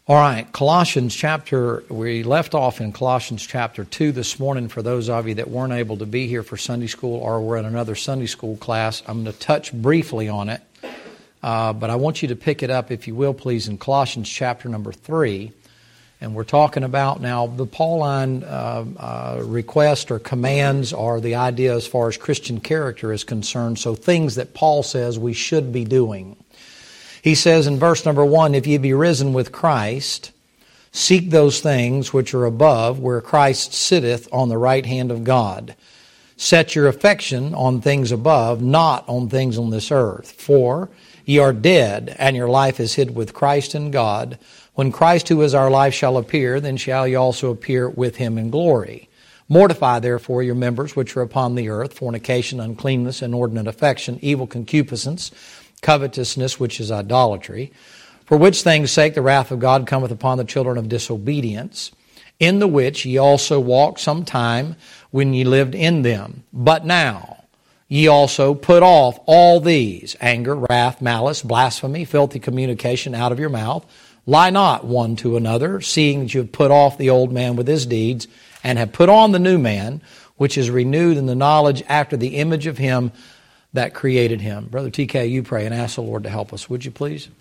All right, we left off in Colossians chapter 2 this morning. For those of you that weren't able to be here for Sunday school or were in another Sunday school class, I'm going to touch briefly on it. But I want you to pick it up, if you will, please, in Colossians chapter number 3. And we're talking about now the Pauline request or commands are the idea as far as Christian character is concerned. So things that Paul says we should be doing. He says in verse number 1, if ye be risen with Christ, seek those things which are above, where Christ sitteth on the right hand of God. Set your affection on things above, not on things on this earth. For ye are dead, and your life is hid with Christ in God. When Christ, who is our life, shall appear, then shall ye also appear with him in glory. Mortify therefore your members which are upon the earth, fornication, uncleanness, inordinate affection, evil concupiscence, covetousness, which is idolatry, for which things' sake the wrath of God cometh upon the children of disobedience, in the which ye also walked sometime when ye lived in them. But now ye also put off all these: anger, wrath, malice, blasphemy, filthy communication out of your mouth. Lie not one to another, seeing that you have put off the old man with his deeds, and have put on the new man, which is renewed in the knowledge after the image of him that created him. Brother TK, you pray and ask the Lord to help us, would you please?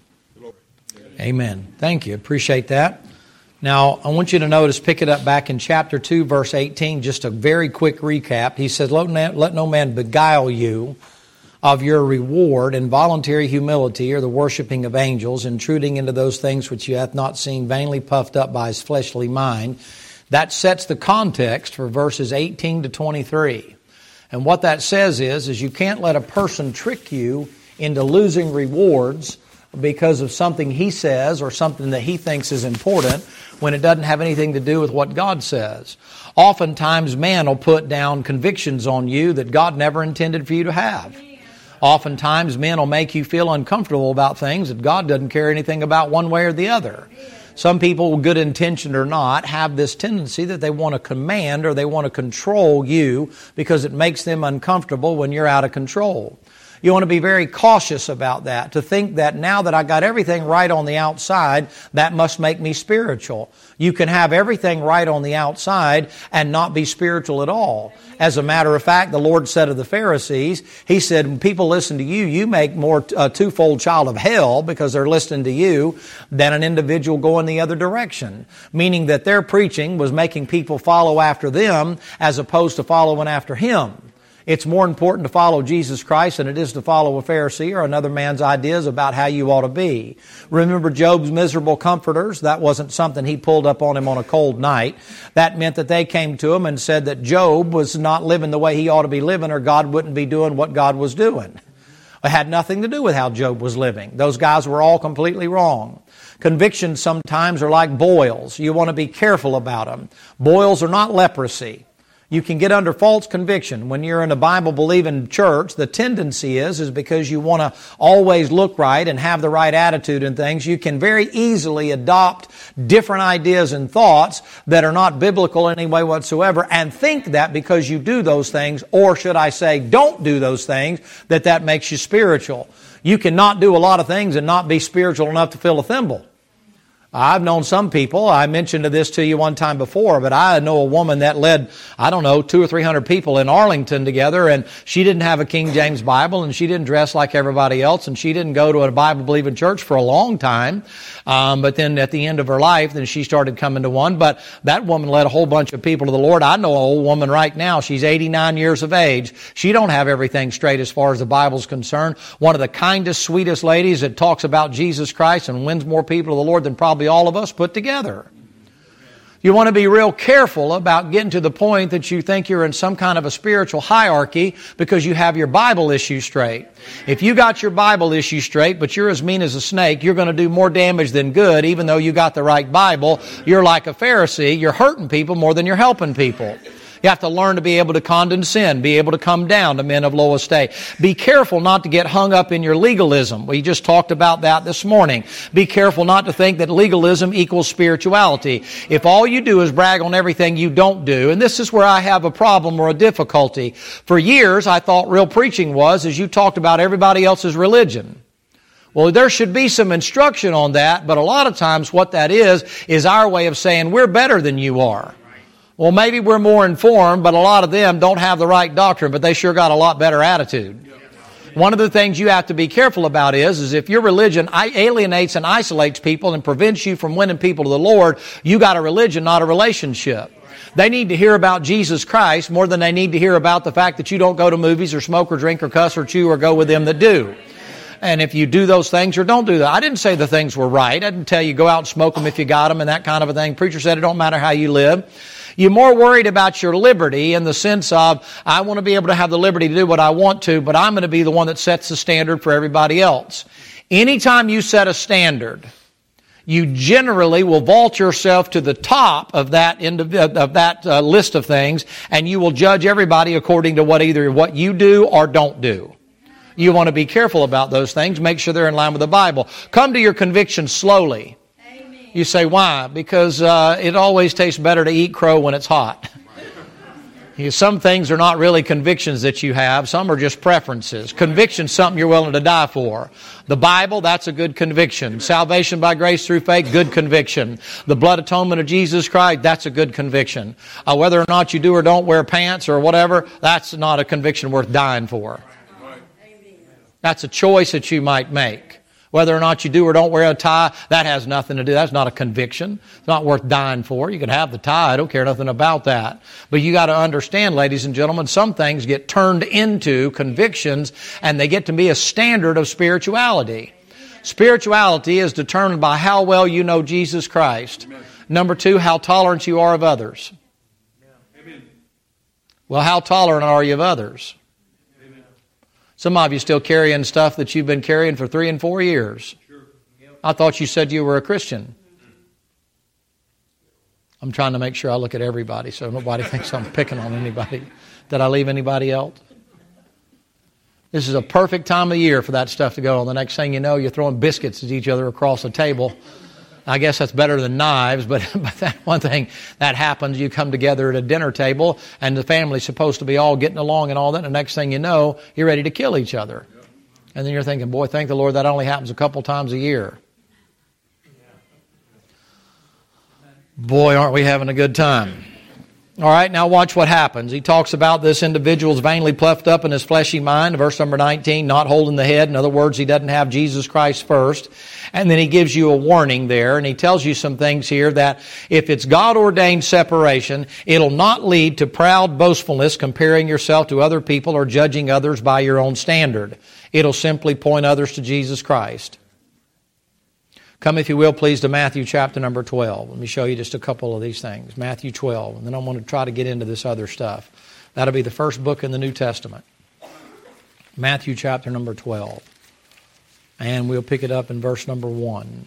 Amen. Thank you. Appreciate that. Now, I want you to notice, pick it up back in chapter 2, verse 18, just a very quick recap. He says, let no man beguile you of your reward in voluntary humility or the worshiping of angels, intruding into those things which you hath not seen, vainly puffed up by his fleshly mind. That sets the context for verses 18 to 23. And what that says is you can't let a person trick you into losing rewards because of something he says or something that he thinks is important when it doesn't have anything to do with what God says. Oftentimes, man will put down convictions on you that God never intended for you to have. Oftentimes, men will make you feel uncomfortable about things that God doesn't care anything about one way or the other. Some people, good intentioned or not, have this tendency that they want to command or they want to control you because it makes them uncomfortable when you're out of control. You want to be very cautious about that, to think that now that I got everything right on the outside, that must make me spiritual. You can have everything right on the outside and not be spiritual at all. As a matter of fact, the Lord said of the Pharisees, He said, when people listen to you, you make more a twofold child of hell because they're listening to you than an individual going the other direction. Meaning that their preaching was making people follow after them as opposed to following after Him. It's more important to follow Jesus Christ than it is to follow a Pharisee or another man's ideas about how you ought to be. Remember Job's miserable comforters? That wasn't something he pulled up on him on a cold night. That meant that they came to him and said that Job was not living the way he ought to be living, or God wouldn't be doing what God was doing. It had nothing to do with how Job was living. Those guys were all completely wrong. Convictions sometimes are like boils. You want to be careful about them. Boils are not leprosy. You can get under false conviction. When you're in a Bible-believing church, the tendency is because you want to always look right and have the right attitude and things, you can very easily adopt different ideas and thoughts that are not biblical in any way whatsoever and think that because you do those things, or should I say don't do those things, that makes you spiritual. You cannot do a lot of things and not be spiritual enough to fill a thimble. I've known some people, I mentioned this to you one time before, but I know a woman that led, 200 or 300 people in Arlington together, and she didn't have a King James Bible, and she didn't dress like everybody else, and she didn't go to a Bible-believing church for a long time. But then at the end of her life, then she started coming to one. But that woman led a whole bunch of people to the Lord. I know an old woman right now, she's 89 years of age. She don't have everything straight as far as the Bible's concerned. One of the kindest, sweetest ladies that talks about Jesus Christ and wins more people to the Lord than probably all of us put together. You want to be real careful about getting to the point that you think you're in some kind of a spiritual hierarchy because you have your Bible issue straight. If you got your Bible issue straight, but you're as mean as a snake, you're going to do more damage than good, even though you got the right Bible. You're like a Pharisee. You're hurting people more than you're helping people. You have to learn to be able to condescend, be able to come down to men of low estate. Be careful not to get hung up in your legalism. We just talked about that this morning. Be careful not to think that legalism equals spirituality. If all you do is brag on everything you don't do, and this is where I have a problem or a difficulty. For years, I thought real preaching was as you talked about everybody else's religion. Well, there should be some instruction on that, but a lot of times what that is our way of saying we're better than you are. Well, maybe we're more informed, but a lot of them don't have the right doctrine, but they sure got a lot better attitude. One of the things you have to be careful about is if your religion alienates and isolates people and prevents you from winning people to the Lord, you got a religion, not a relationship. They need to hear about Jesus Christ more than they need to hear about the fact that you don't go to movies or smoke or drink or cuss or chew or go with them that do. And if you do those things or don't do that. I didn't say the things were right. I didn't tell you go out and smoke them if you got them and that kind of a thing. Preacher said it don't matter how you live. You're more worried about your liberty in the sense of, I want to be able to have the liberty to do what I want to, but I'm going to be the one that sets the standard for everybody else. Anytime you set a standard, you generally will vault yourself to the top of that list of things, and you will judge everybody according to either what you do or don't do. You want to be careful about those things. Make sure they're in line with the Bible. Come to your convictions slowly. Amen. You say, why? Because it always tastes better to eat crow when it's hot. Some things are not really convictions that you have. Some are just preferences. Conviction's something you're willing to die for. The Bible, that's a good conviction. Salvation by grace through faith, good conviction. The blood atonement of Jesus Christ, that's a good conviction. Whether or not you do or don't wear pants or whatever, that's not a conviction worth dying for. That's a choice that you might make. Whether or not you do or don't wear a tie, that has nothing to do. That's not a conviction. It's not worth dying for. You can have the tie. I don't care nothing about that. But you got to understand, ladies and gentlemen, some things get turned into convictions and they get to be a standard of spirituality. Spirituality is determined by how well you know Jesus Christ. Number 2, how tolerant you are of others. Well, how tolerant are you of others? Some of you still carrying stuff that you've been carrying for 3 and 4 years. I thought you said you were a Christian. I'm trying to make sure I look at everybody so nobody thinks I'm picking on anybody. Did I leave anybody else? This is a perfect time of year for that stuff to go on. The next thing you know, you're throwing biscuits at each other across the table. I guess that's better than knives, but that one thing that happens, you come together at a dinner table and the family's supposed to be all getting along and all that, and the next thing you know, you're ready to kill each other. And then you're thinking, boy, thank the Lord that only happens a couple times a year. Boy, aren't we having a good time. All right, now watch what happens. He talks about this individual's vainly puffed up in his fleshy mind, verse number 19, not holding the head. In other words, he doesn't have Jesus Christ first. And then he gives you a warning there, and he tells you some things here that if it's God-ordained separation, it'll not lead to proud boastfulness, comparing yourself to other people or judging others by your own standard. It'll simply point others to Jesus Christ. Come, if you will, please, to Matthew chapter number 12. Let me show you just a couple of these things. Matthew 12, and then I'm going to try to get into this other stuff. That'll be the first book in the New Testament. Matthew chapter number 12. And we'll pick it up in verse number 1.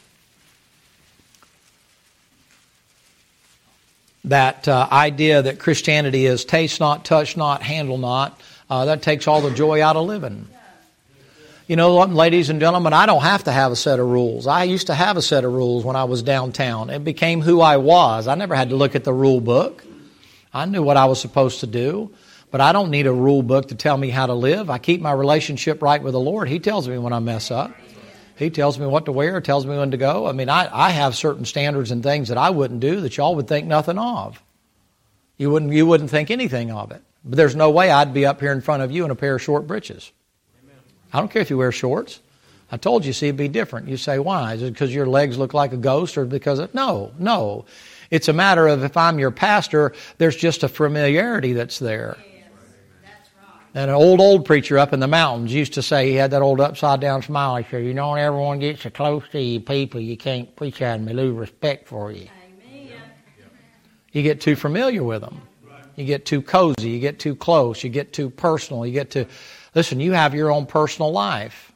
That idea that Christianity is taste not, touch not, handle not, that takes all the joy out of living. You know what, ladies and gentlemen, I don't have to have a set of rules. I used to have a set of rules when I was downtown. It became who I was. I never had to look at the rule book. I knew what I was supposed to do. But I don't need a rule book to tell me how to live. I keep my relationship right with the Lord. He tells me when I mess up. He tells me what to wear, tells me when to go. I mean, I have certain standards and things that I wouldn't do that y'all would think nothing of. You wouldn't think anything of it. But there's no way I'd be up here in front of you in a pair of short breeches. I don't care if you wear shorts. I told you, see, it'd be different. You say, why? Is it because your legs look like a ghost or because of... No. It's a matter of if I'm your pastor, there's just a familiarity that's there. And an old preacher up in the mountains used to say, he had that old upside-down smile. He said, you know, when everyone gets so close to you people, you can't preach out and they lose respect for you. Amen. You get too familiar with them. You get too cozy. You get too close. You get too personal. You get too... Listen, you have your own personal life.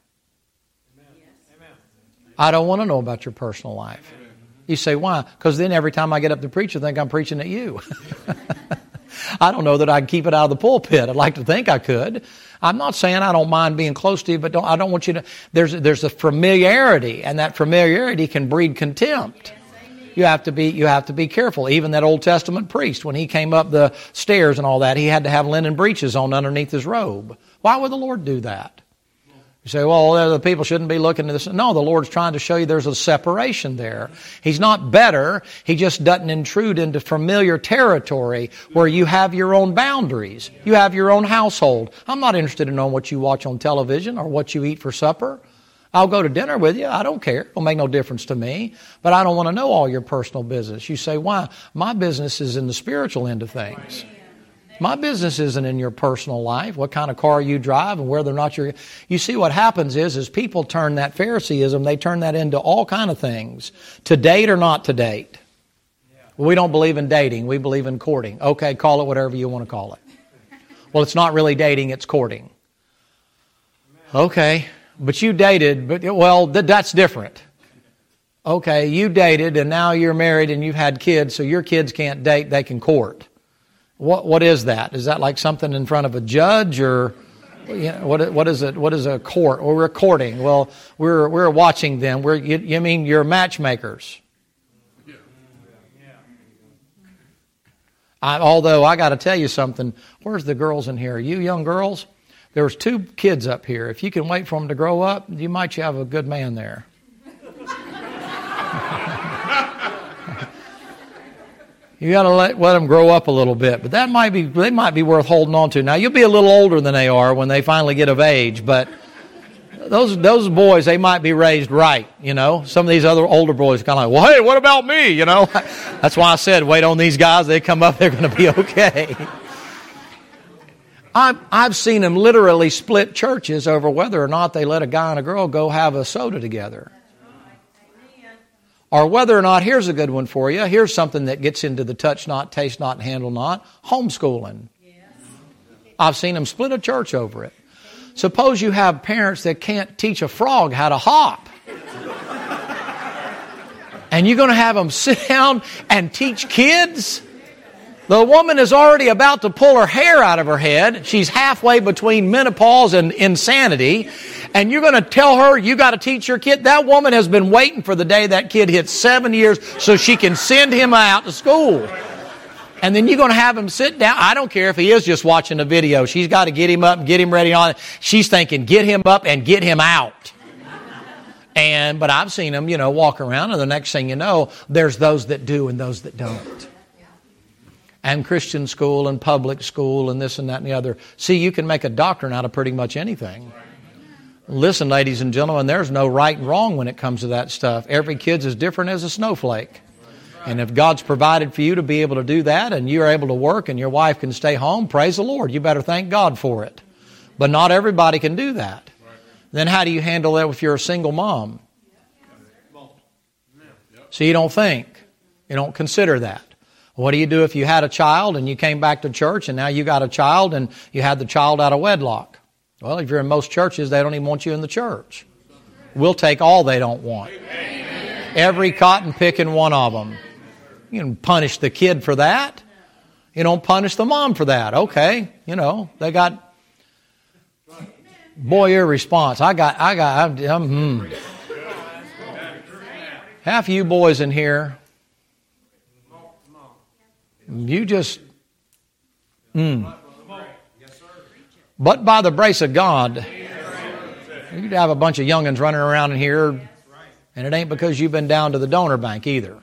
I don't want to know about your personal life. You say, why? Because then every time I get up to preach, I think I'm preaching at you. I don't know that I can keep it out of the pulpit. I'd like to think I could. I'm not saying I don't mind being close to you, but I don't want you to... There's a familiarity, and that familiarity can breed contempt. You have to be careful. Even that Old Testament priest, when he came up the stairs and all that, he had to have linen breeches on underneath his robe. Why would the Lord do that? You say, well, the people shouldn't be looking at this. No, the Lord's trying to show you there's a separation there. He's not better. He just doesn't intrude into familiar territory where you have your own boundaries. You have your own household. I'm not interested in knowing what you watch on television or what you eat for supper. I'll go to dinner with you. I don't care. It'll make no difference to me. But I don't want to know all your personal business. You say, why? My business is in the spiritual end of things. My business isn't in your personal life, what kind of car you drive and whether or not you're... You see, what happens is people turn that Phariseeism, they turn that into all kind of things. To date or not to date. Well, we don't believe in dating. We believe in courting. Okay, call it whatever you want to call it. Well, it's not really dating, it's courting. Okay, but you dated, that's different. Okay, you dated and now you're married and you've had kids, so your kids can't date, they can court. What is that? Is that like something in front of a judge, or what is it? What is a court? Or we're courting. Well, we're watching them. You mean you're matchmakers? Although I got to tell you something. Where's the girls in here? You young girls, there's 2 kids up here. If you can wait for them to grow up, you might have a good man there. You got to let them grow up a little bit, but they might be worth holding on to. Now you'll be a little older than they are when they finally get of age, but those boys, they might be raised right. Some of these other older boys are kind of like, well, hey, what about me? That's why I said wait on these guys. They come up, they're going to be okay. I've seen them literally split churches over whether or not they let a guy and a girl go have a soda together. Or whether or not, here's a good one for you, here's something that gets into the touch not, taste not, handle not, homeschooling. Yes. I've seen them split a church over it. Suppose you have parents that can't teach a frog how to hop. And you're going to have them sit down and teach kids? The woman is already about to pull her hair out of her head. She's halfway between menopause and insanity. And you're going to tell her you got to teach your kid? That woman has been waiting for the day that kid hits 7 years so she can send him out to school. And then you're going to have him sit down. I don't care if he is just watching a video. She's got to get him up and get him ready on it. She's thinking, get him up and get him out. But I've seen them, walk around, and the next thing you know, there's those that do and those that don't. And Christian school and public school and this and that and the other. See, you can make a doctrine out of pretty much anything. Listen, ladies and gentlemen, there's no right and wrong when it comes to that stuff. Every kid's as different as a snowflake. And if God's provided for you to be able to do that and you're able to work and your wife can stay home, praise the Lord. You better thank God for it. But not everybody can do that. Then how do you handle that if you're a single mom? So you don't think. You don't consider that. What do you do if you had a child and you came back to church and now you got a child and you had the child out of wedlock? Well, if you're in most churches, they don't even want you in the church. We'll take all they don't want. Every cotton picking one of them. You can punish the kid for that. You don't punish the mom for that. Okay, they got... Boy, your response. Half of you boys in here, you just... But by the grace of God, you'd have a bunch of young'uns running around in here, and it ain't because you've been down to the donor bank either.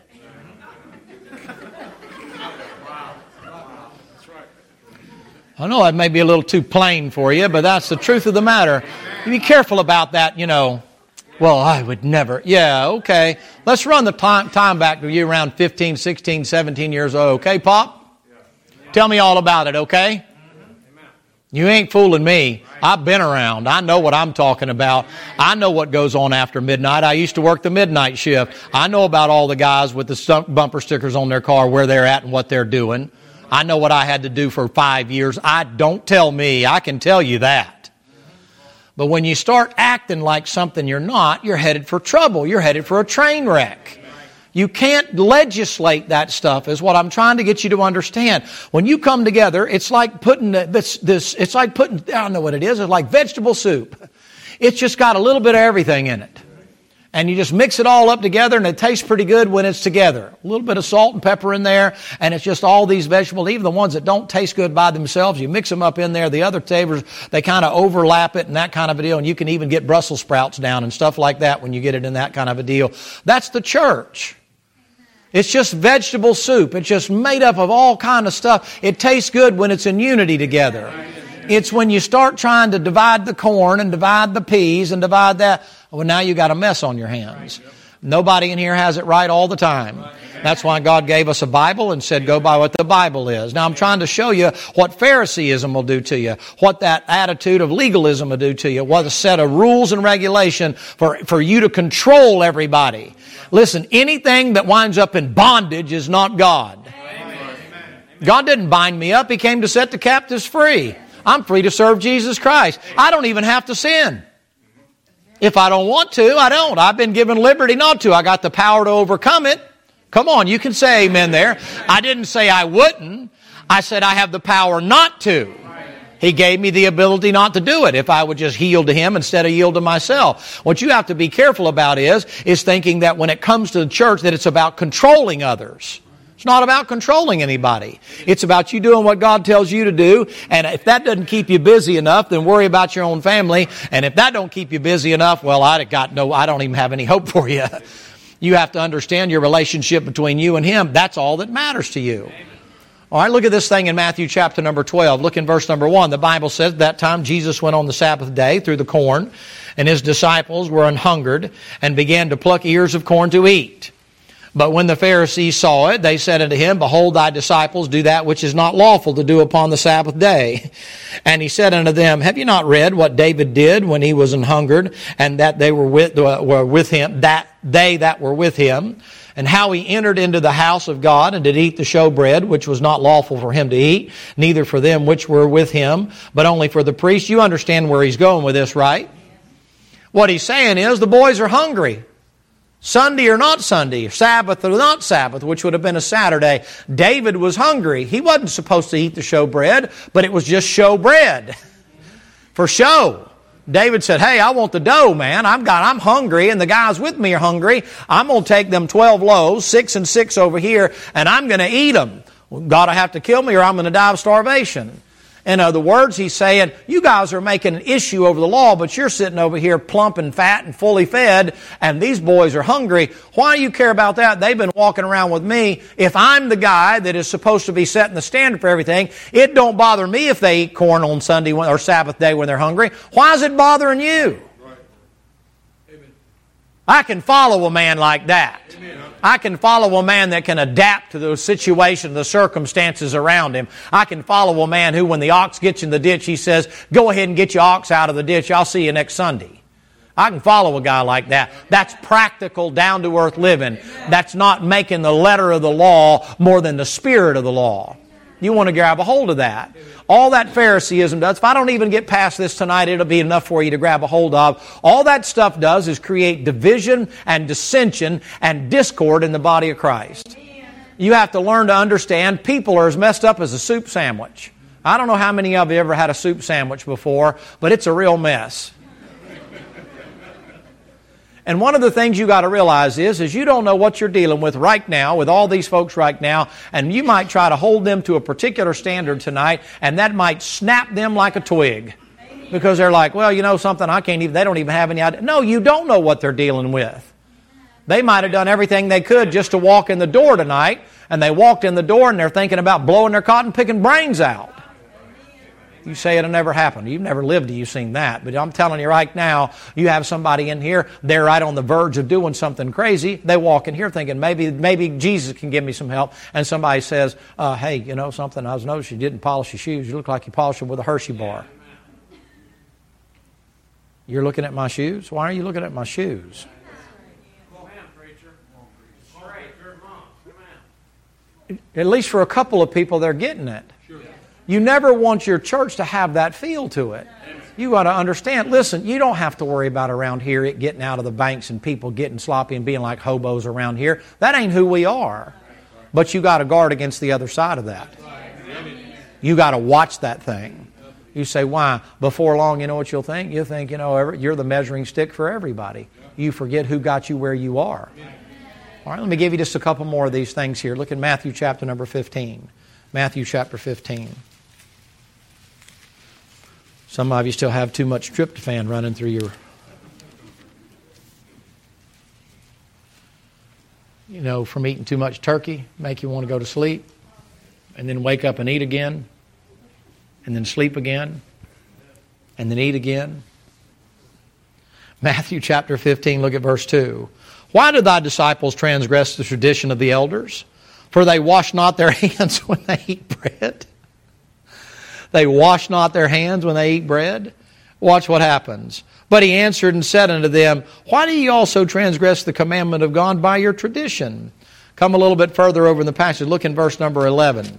I know that may be a little too plain for you, but that's the truth of the matter. You be careful about that, Well, I would never. Yeah, okay. Let's run the time back to you around 15, 16, 17 years old. Okay, Pop? Tell me all about it, okay? You ain't fooling me. I've been around. I know what I'm talking about. I know what goes on after midnight. I used to work the midnight shift. I know about all the guys with the bumper stickers on their car, where they're at and what they're doing. I know what I had to do for 5 years. Don't tell me. I can tell you that. But when you start acting like something you're not, you're headed for trouble. You're headed for a train wreck. You can't legislate that stuff, is what I'm trying to get you to understand. When you come together, it's like putting I don't know what it is. It's like vegetable soup. It's just got a little bit of everything in it. And you just mix it all up together, and it tastes pretty good when it's together. A little bit of salt and pepper in there, and it's just all these vegetables, even the ones that don't taste good by themselves. You mix them up in there. The other flavors, they kind of overlap it and that kind of a deal. And you can even get Brussels sprouts down and stuff like that when you get it in that kind of a deal. That's the church. It's just vegetable soup. It's just made up of all kind of stuff. It tastes good when it's in unity together. It's when you start trying to divide the corn and divide the peas and divide that, well, now you got a mess on your hands. Nobody in here has it right all the time. That's why God gave us a Bible and said, go by what the Bible is. Now I'm trying to show you what Phariseeism will do to you, what that attitude of legalism will do to you, what a set of rules and regulation for you to control everybody. Listen, anything that winds up in bondage is not God. God didn't bind me up. He came to set the captives free. I'm free to serve Jesus Christ. I don't even have to sin. If I don't want to, I don't. I've been given liberty not to. I got the power to overcome it. Come on, you can say amen there. I didn't say I wouldn't. I said I have the power not to. He gave me the ability not to do it if I would just yield to Him instead of yield to myself. What you have to be careful about is thinking that when it comes to the church that it's about controlling others. It's not about controlling anybody. It's about you doing what God tells you to do. And if that doesn't keep you busy enough, then worry about your own family. And if that don't keep you busy enough, well, I don't even have any hope for you. You have to understand your relationship between you and Him. That's all that matters to you. All right, look at this thing in Matthew chapter number 12. Look in verse number 1. The Bible says, that time Jesus went on the Sabbath day through the corn, and His disciples were an-hungered and began to pluck ears of corn to eat. But when the Pharisees saw it, they said unto Him, Behold, thy disciples do that which is not lawful to do upon the Sabbath day. And He said unto them, Have you not read what David did when he was an-hungered, and that they were with him, that were with him, and how he entered into the house of God and did eat the showbread, which was not lawful for him to eat, neither for them which were with him, but only for the priests? You understand where he's going with this, right? What he's saying is the boys are hungry. Sunday or not Sunday, Sabbath or not Sabbath, which would have been a Saturday. David was hungry. He wasn't supposed to eat the showbread, but it was just showbread for show. David said, Hey, I want the dough, man. I'm hungry, and the guys with me are hungry. I'm going to take them 12 loaves, 6 and 6 over here, and I'm going to eat them. God will have to kill me or I'm going to die of starvation. In other words, he's saying, you guys are making an issue over the law, but you're sitting over here plump and fat and fully fed, and these boys are hungry. Why do you care about that? They've been walking around with me. If I'm the guy that is supposed to be setting the standard for everything, it don't bother me if they eat corn on Sunday or Sabbath day when they're hungry. Why is it bothering you? Right. Amen. I can follow a man like that. Amen. I can follow a man that can adapt to the situation, the circumstances around him. I can follow a man who, when the ox gets in the ditch, he says, Go ahead and get your ox out of the ditch. I'll see you next Sunday. I can follow a guy like that. That's practical, down-to-earth living. That's not making the letter of the law more than the spirit of the law. You want to grab a hold of that. All that Phariseeism does, if I don't even get past this tonight, it'll be enough for you to grab a hold of. All that stuff does is create division and dissension and discord in the body of Christ. You have to learn to understand people are as messed up as a soup sandwich. I don't know how many of you ever had a soup sandwich before, but it's a real mess. And one of the things you got to realize is you don't know what you're dealing with right now, with all these folks right now, and you might try to hold them to a particular standard tonight, and that might snap them like a twig. Because they're like, well, you know something, they don't even have any idea. No, you don't know what they're dealing with. They might have done everything they could just to walk in the door tonight, and they walked in the door and they're thinking about blowing their cotton picking brains out. You say it'll never happen. You've never lived till you've seen that. But I'm telling you right now, you have somebody in here, they're right on the verge of doing something crazy. They walk in here thinking, maybe Jesus can give me some help. And somebody says, hey, you know something, I was noticing you didn't polish your shoes. You look like you polished them with a Hershey bar. You're looking at my shoes? Why are you looking at my shoes? At least for a couple of people, they're getting it. You never want your church to have that feel to it. You got to understand, listen, you don't have to worry about around here it getting out of the banks and people getting sloppy and being like hobos around here. That ain't who we are. But you got to guard against the other side of that. You got to watch that thing. You say, why? Before long, you know what you'll think? You'll think, you're the measuring stick for everybody. you forget who got you where you are. All right, let me give you just a couple more of these things here. Look at Matthew chapter number 15. Matthew chapter 15. Some of you still have too much tryptophan running through your... from eating too much turkey, make you want to go to sleep, and then wake up and eat again, and then sleep again, and then eat again. Matthew chapter 15, look at verse 2. Why did thy disciples transgress the tradition of the elders? For they wash not their hands when they eat bread. They wash not their hands when they eat bread. Watch what happens. But he answered and said unto them, why do ye also transgress the commandment of God by your tradition? Come a little bit further over in the passage. Look in verse number 11.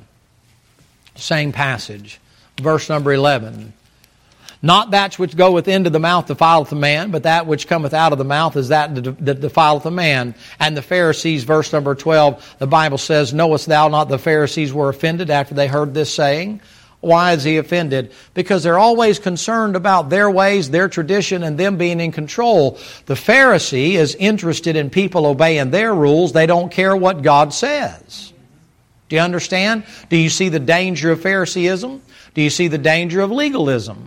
Same passage. Verse number 11. Not that which goeth into the mouth defileth a man, but that which cometh out of the mouth is that defileth a man. And the Pharisees, verse number 12, the Bible says, knowest thou not the Pharisees were offended after they heard this saying? Why is he offended? Because they're always concerned about their ways, their tradition, and them being in control. The Pharisee is interested in people obeying their rules. They don't care what God says. Do you understand? Do you see the danger of Phariseeism? Do you see the danger of legalism?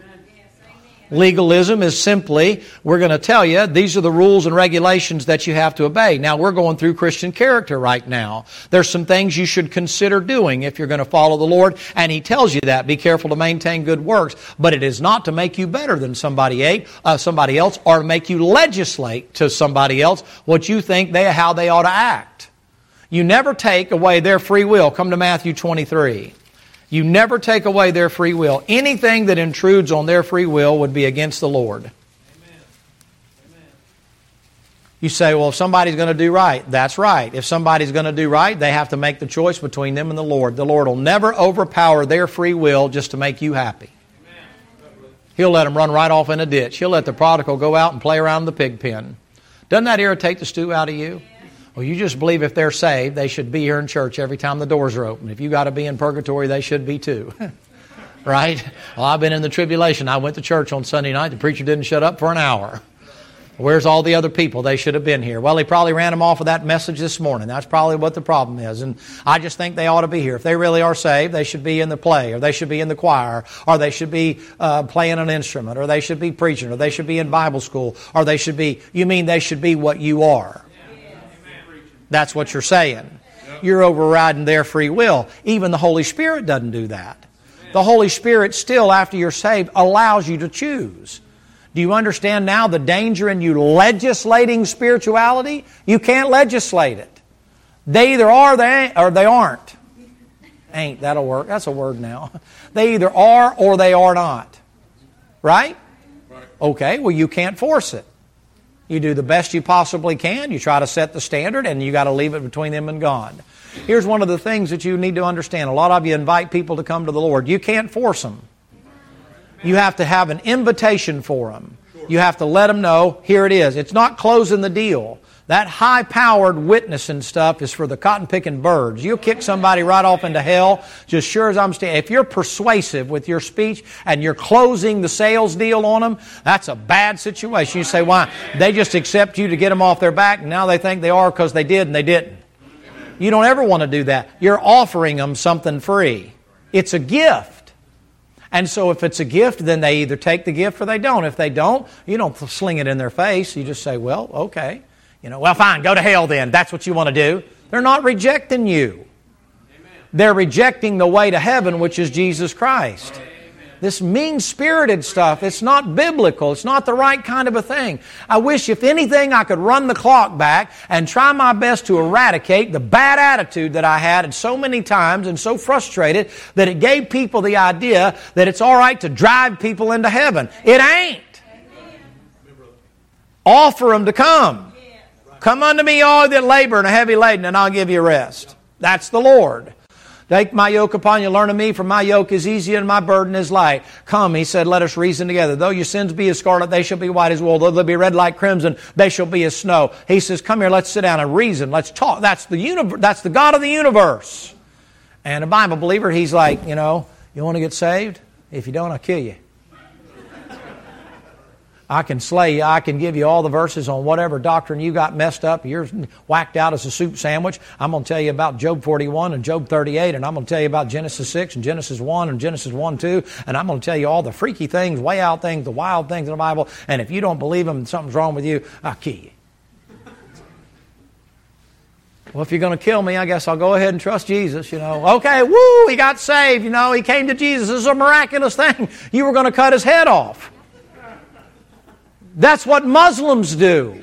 Legalism is simply, we're going to tell you, these are the rules and regulations that you have to obey. Now, we're going through Christian character right now. There's some things you should consider doing if you're going to follow the Lord, and He tells you that. Be careful to maintain good works. But it is not to make you better than somebody else, or to make you legislate to somebody else what you think how they ought to act. You never take away their free will. Come to Matthew 23. You never take away their free will. Anything that intrudes on their free will would be against the Lord. Amen. Amen. You say, well, if somebody's going to do right, that's right. If somebody's going to do right, they have to make the choice between them and the Lord. The Lord will never overpower their free will just to make you happy. Amen. He'll let them run right off in a ditch. He'll let the prodigal go out and play around in the pig pen. Doesn't that irritate the stew out of you? Well, you just believe if they're saved, they should be here in church every time the doors are open. If you got to be in purgatory, they should be too. Right? Well, I've been in the tribulation. I went to church on Sunday night. The preacher didn't shut up for an hour. Where's all the other people? They should have been here. Well, he probably ran them off of that message this morning. That's probably what the problem is. And I just think they ought to be here. If they really are saved, they should be in the play, or they should be in the choir, or they should be playing an instrument, or they should be preaching, or they should be in Bible school, or they should be, you mean they should be what you are. That's what you're saying. You're overriding their free will. Even the Holy Spirit doesn't do that. The Holy Spirit still, after you're saved, allows you to choose. Do you understand now the danger in you legislating spirituality? You can't legislate it. They either are or they aren't. Ain't, that'll work. That's a word now. They either are or they are not. Right? Okay, well you can't force it. You do the best you possibly can. You try to set the standard, and you got to leave it between them and God. Here's one of the things that you need to understand. A lot of you invite people to come to the Lord. You can't force them. You have to have an invitation for them. You have to let them know, here it is. It's not closing the deal. That high-powered witnessing stuff is for the cotton-picking birds. You'll kick somebody right off into hell, just sure as I'm standing. If you're persuasive with your speech and you're closing the sales deal on them, that's a bad situation. You say, why? They just accept you to get them off their back, and now they think they are because they did and they didn't. You don't ever want to do that. You're offering them something free. It's a gift. And so if it's a gift, then they either take the gift or they don't. If they don't, you don't sling it in their face. You just say, well, okay. Well, fine, go to hell then. That's what you want to do. They're not rejecting you. Amen. They're rejecting the way to heaven, which is Jesus Christ. Amen. This mean-spirited stuff, it's not biblical. It's not the right kind of a thing. I wish, if anything, I could run the clock back and try my best to eradicate the bad attitude that I had so many times and so frustrated that it gave people the idea that it's all right to drive people into heaven. It ain't. Amen. Offer them to come. Come unto me, all that labor and are heavy laden, and I'll give you rest. That's the Lord. Take my yoke upon you, learn of me, for my yoke is easy and my burden is light. Come, He said, let us reason together. Though your sins be as scarlet, they shall be white as wool. Though they be red like crimson, they shall be as snow. He says, come here, let's sit down and reason. Let's talk. That's the God of the universe. And a Bible believer, he's like, you want to get saved? If you don't, I'll kill you. I can slay you. I can give you all the verses on whatever doctrine you got messed up. You're whacked out as a soup sandwich. I'm going to tell you about Job 41 and Job 38, and I'm going to tell you about Genesis 6 and Genesis 1 and Genesis 1-2, and I'm going to tell you all the freaky things, way out things, the wild things in the Bible, and if you don't believe them and something's wrong with you, I'll kill you. Well, if you're going to kill me, I guess I'll go ahead and trust Jesus, Okay, woo, he got saved, he came to Jesus. This is a miraculous thing. You were going to cut his head off. That's what Muslims do.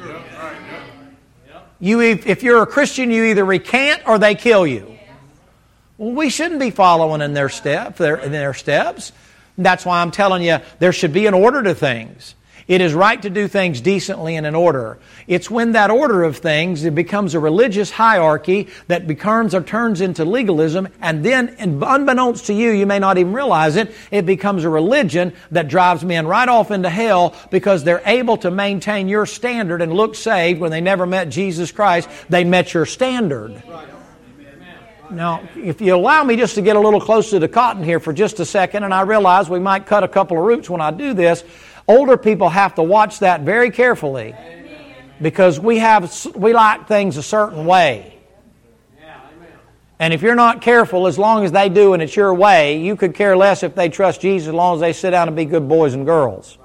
If you're a Christian, you either recant or they kill you. Well, we shouldn't be following in their steps. That's why I'm telling you, there should be an order to things. It is right to do things decently and in order. It's when that order of things, it becomes a religious hierarchy that becomes or turns into legalism, and then, unbeknownst to you, you may not even realize it, it becomes a religion that drives men right off into hell because they're able to maintain your standard and look saved when they never met Jesus Christ. They met your standard. Now, if you allow me just to get a little close to the cotton here for just a second, and I realize we might cut a couple of roots when I do this, older people have to watch that very carefully because we like things a certain way. And if you're not careful, as long as they do and it's your way, you could care less if they trust Jesus as long as they sit down and be good boys and girls.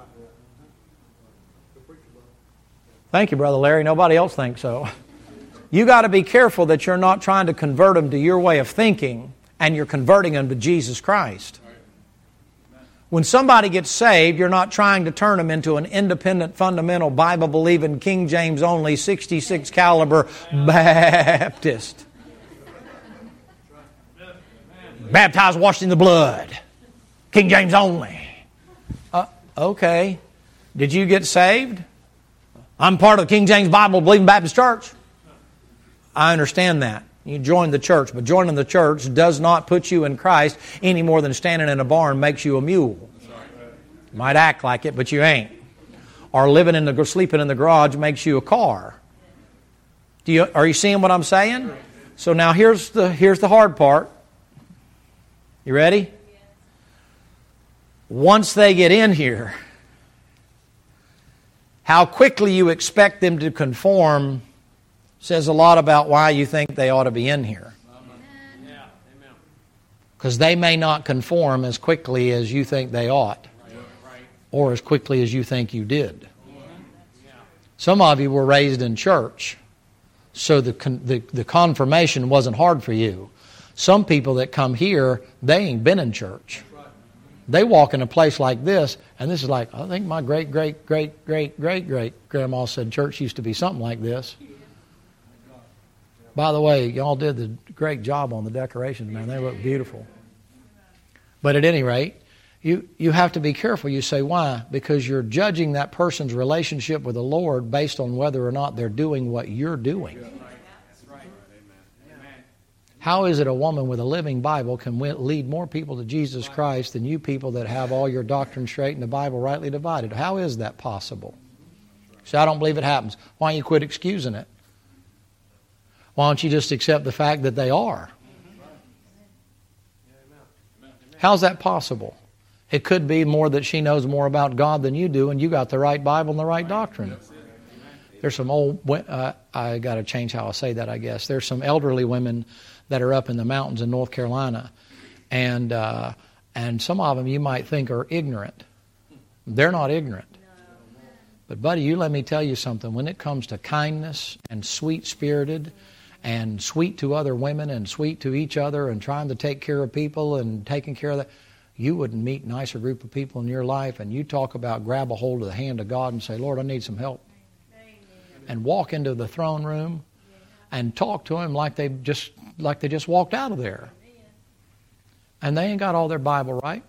Thank you, Brother Larry. Nobody else thinks so. You got to be careful that you're not trying to convert them to your way of thinking and you're converting them to Jesus Christ. When somebody gets saved, you're not trying to turn them into an independent, fundamental, Bible-believing, King James only, 66 caliber Baptist. Baptized, washed in the blood. King James only. Okay. Did you get saved? I'm part of the King James Bible-believing Baptist Church. I understand that. You join the church, but joining the church does not put you in Christ any more than standing in a barn makes you a mule. You might act like it, but you ain't. Or sleeping in the garage makes you a car. Are you seeing what I'm saying? So now here's the hard part. You ready? Once they get in here, how quickly you expect them to conform says a lot about why you think they ought to be in here. Because they may not conform as quickly as you think they ought, or as quickly as you think you did. Some of you were raised in church, so the confirmation wasn't hard for you. Some people that come here, they ain't been in church. They walk in a place like this, and this is like, I think my great-great-great-great-great-grandma said church used to be something like this. By the way, y'all did the great job on the decorations, man. They look beautiful. But at any rate, you have to be careful. You say, why? Because you're judging that person's relationship with the Lord based on whether or not they're doing what you're doing. How is it a woman with a living Bible can lead more people to Jesus Christ than you people that have all your doctrine straight and the Bible rightly divided? How is that possible? See, I don't believe it happens. Why don't you quit excusing it? Why don't you just accept the fact that they are? How's that possible? It could be more that she knows more about God than you do, and you got the right Bible and the right doctrine. There's some I got to change how I say that, I guess. There's some elderly women that are up in the mountains in North Carolina, and some of them you might think are ignorant. They're not ignorant. But buddy, you let me tell you something. When it comes to kindness and sweet-spirited and sweet to other women and sweet to each other and trying to take care of people and taking care of that, you wouldn't meet a nicer group of people in your life. And you talk about grab a hold of the hand of God and say, Lord, I need some help. And walk into the throne room and talk to Him like they just walked out of there. And they ain't got all their Bible right.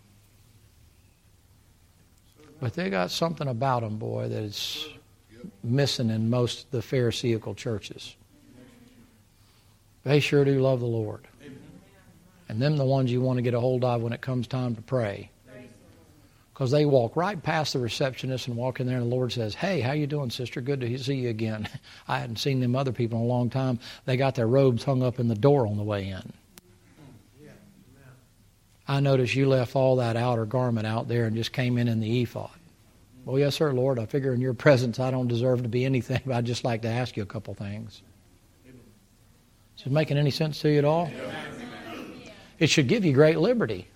But they got something about them, boy, that is missing in most of the Pharisaical churches. They sure do love the Lord. And them the ones you want to get a hold of when it comes time to pray. Because they walk right past the receptionist and walk in there and the Lord says, hey, how you doing, sister? Good to see you again. I hadn't seen them other people in a long time. They got their robes hung up in the door on the way in. I noticed you left all that outer garment out there and just came in the ephod. Well, yes, sir, Lord. I figure in your presence I don't deserve to be anything, but I'd just like to ask you a couple things. Is it making any sense to you at all? It should give you great liberty.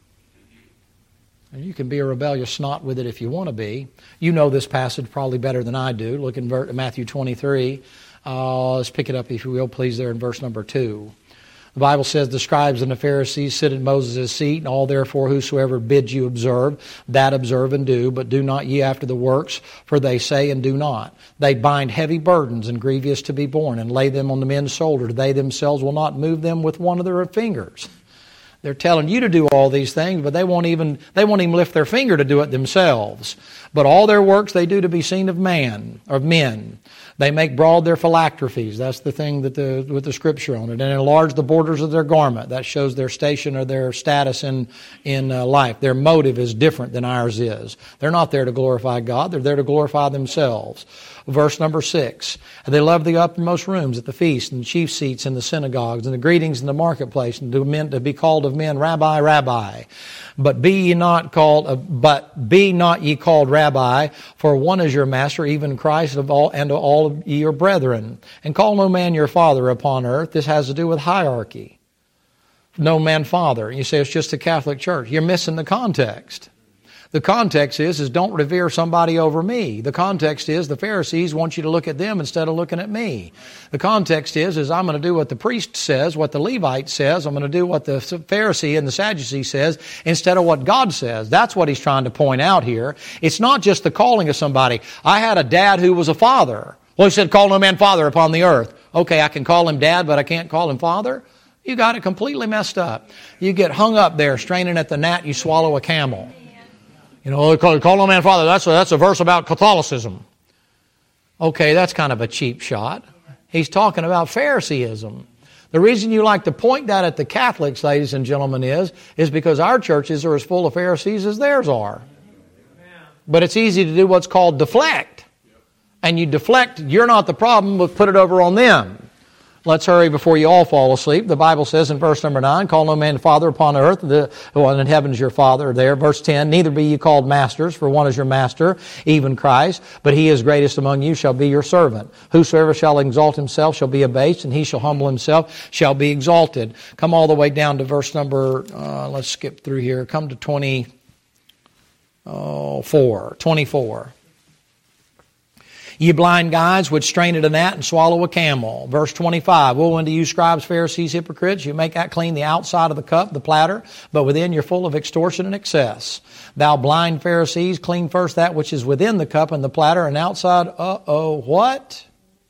And you can be a rebellious snot with it if you want to be. You know this passage probably better than I do. Look in Matthew 23. Let's pick it up, if you will, please, there in verse number 2. The Bible says, the scribes and the Pharisees sit at Moses' seat, and all therefore whosoever bids you observe, that observe and do, but do not ye after the works, for they say and do not. They bind heavy burdens and grievous to be borne, and lay them on the men's shoulders. They themselves will not move them with one of their fingers. They're telling you to do all these things, but they won't even lift their finger to do it themselves. But all their works they do to be seen of men. They make broad their phylacteries. That's the thing with the scripture on it. And enlarge the borders of their garment. That shows their station or their status in life. Their motive is different than ours is. They're not there to glorify God. They're there to glorify themselves. Verse number 6. They love the uppermost rooms at the feast and the chief seats in the synagogues and the greetings in the marketplace, and to be called of men, Rabbi, Rabbi. But be not ye called Rabbi, for one is your master, even Christ, and all of ye your brethren. And call no man your father upon earth. This has to do with hierarchy. No man father. You say it's just a Catholic church. You're missing the context. The context is don't revere somebody over me. The context is the Pharisees want you to look at them instead of looking at me. The context is I'm going to do what the priest says, what the Levite says. I'm going to do what the Pharisee and the Sadducee says instead of what God says. That's what he's trying to point out here. It's not just the calling of somebody. I had a dad who was a father. Well, he said, call no man father upon the earth. Okay, I can call him dad, but I can't call him father? You got it completely messed up. You get hung up there straining at the gnat, you swallow a camel. You know, call no man father. That's a verse about Catholicism. Okay, that's kind of a cheap shot. He's talking about Phariseeism. The reason you like to point that at the Catholics, ladies and gentlemen, is because our churches are as full of Pharisees as theirs are. But it's easy to do what's called deflect. And you deflect, you're not the problem, but put it over on them. Let's hurry before you all fall asleep. The Bible says in verse number 9, call no man father upon earth, the one in heaven is your father there. Verse 10, neither be ye called masters, for one is your master, even Christ, but he is greatest among you shall be your servant. Whosoever shall exalt himself shall be abased, and he shall humble himself shall be exalted. Come all the way down to verse number, let's skip through here, come to 24. Ye blind guides, which strain at a gnat and swallow a camel. Verse 25. Woe unto you, scribes, Pharisees, hypocrites! You make that clean the outside of the cup, the platter, but within you're full of extortion and excess. Thou blind Pharisees, clean first that which is within the cup and the platter, and outside, what?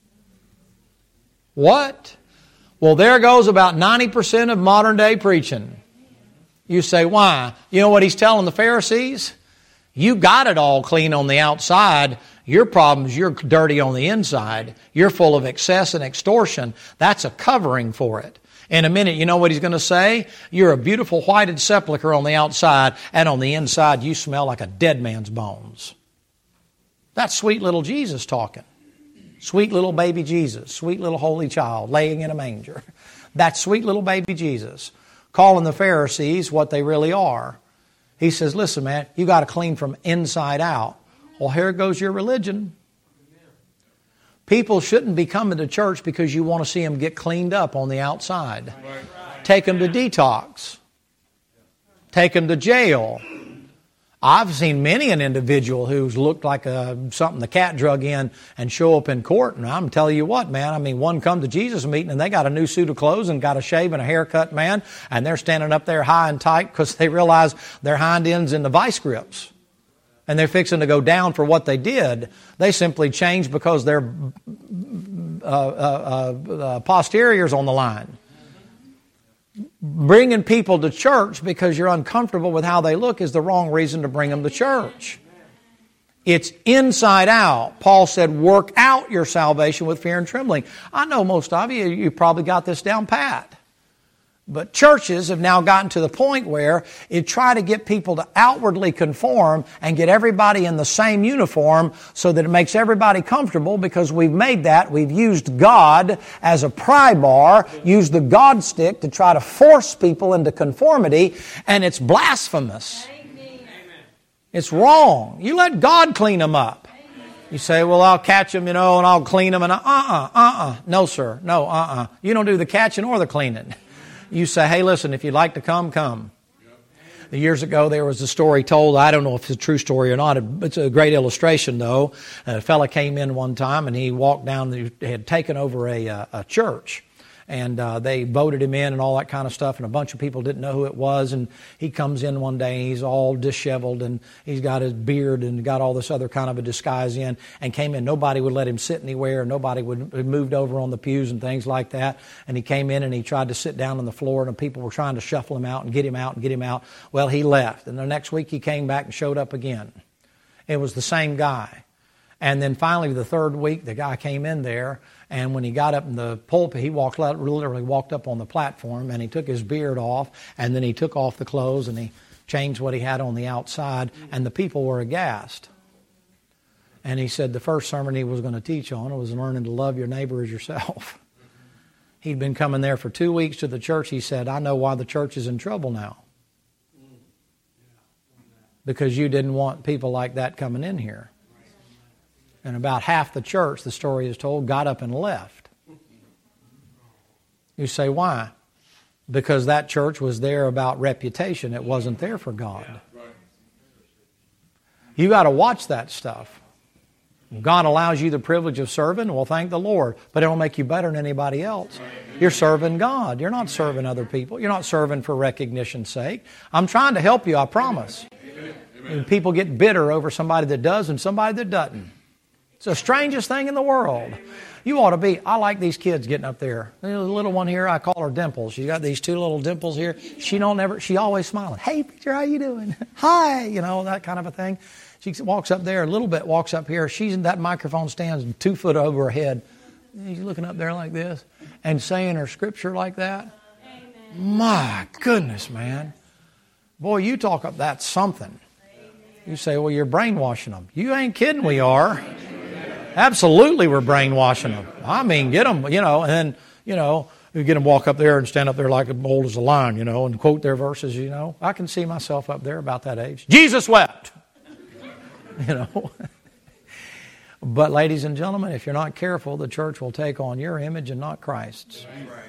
What? Well, there goes about 90% of modern day preaching. You say, why? You know what he's telling the Pharisees? You got it all clean on the outside. Your problem is you're dirty on the inside. You're full of excess and extortion. That's a covering for it. In a minute, you know what he's going to say? You're a beautiful whited sepulcher on the outside, and on the inside you smell like a dead man's bones. That's sweet little Jesus talking. Sweet little baby Jesus. Sweet little holy child laying in a manger. That's sweet little baby Jesus calling the Pharisees what they really are. He says, listen, man, you got to clean from inside out. Well, here goes your religion. People shouldn't be coming to church because you want to see them get cleaned up on the outside. Take them to detox. Take them to jail. I've seen many an individual who's looked like something the cat drug in and show up in court. And I'm telling you what, man, I mean, one come to Jesus meeting and they got a new suit of clothes and got a shave and a haircut, man, and they're standing up there high and tight because they realize their hind end's in the vice grips. And they're fixing to go down for what they did. They simply changed because their posterior's on the line. Bringing people to church because you're uncomfortable with how they look is the wrong reason to bring them to church. It's inside out. Paul said, work out your salvation with fear and trembling. I know most of you probably got this down pat. But churches have now gotten to the point where it try to get people to outwardly conform and get everybody in the same uniform so that it makes everybody comfortable because we've made that. We've used God as a pry bar, used the God stick to try to force people into conformity, and it's blasphemous. It's wrong. You let God clean them up. You say, well, I'll catch them, and I'll clean them. And no, sir. No, You don't do the catching or the cleaning. You say, hey, listen, if you'd like to come. Years ago, there was a story told. I don't know if it's a true story or not. It's a great illustration, though. A fella came in one time, and he walked down. They had taken over a church, and they voted him in and all that kind of stuff, and a bunch of people didn't know who it was. And he comes in one day, and he's all disheveled, and he's got his beard and got all this other kind of a disguise in, and came in. Nobody would let him sit anywhere. Nobody would moved over on the pews and things like that. And he came in, and he tried to sit down on the floor, and the people were trying to shuffle him out and get him out. Well, he left. And the next week, he came back and showed up again. It was the same guy. And then finally, the third week, the guy came in there, and when he got up in the pulpit, he literally walked up on the platform, and he took his beard off, and then he took off the clothes, and he changed what he had on the outside, and the people were aghast. And he said the first sermon he was going to teach on was learning to love your neighbor as yourself. He'd been coming there for 2 weeks to the church. He said, I know why the church is in trouble now. Because you didn't want people like that coming in here. And about half the church, the story is told, got up and left. You say, why? Because that church was there about reputation. It wasn't there for God. You got to watch that stuff. God allows you the privilege of serving, well, thank the Lord. But it don't make you better than anybody else. You're serving God. You're not serving other people. You're not serving for recognition's sake. I'm trying to help you, I promise. And people get bitter over somebody that does and somebody that doesn't. It's the strangest thing in the world. You ought to be. I like these kids getting up there. There's a little one here, I call her Dimples. She's got these two little dimples here. She always smiling. Hey, Peter, how you doing? Hi, that kind of a thing. She walks up there a little bit, walks up here. That microphone stands 2 foot over her head. She's looking up there like this and saying her scripture like that. Amen. My goodness, man. Boy, you talk up, that's something. You say, well, you're brainwashing them. You ain't kidding, we are. Absolutely, we're brainwashing them. I mean, get them, and then, you get them walk up there and stand up there like bold as a lion, and quote their verses, I can see myself up there about that age. Jesus wept. But ladies and gentlemen, if you're not careful, the church will take on your image and not Christ's.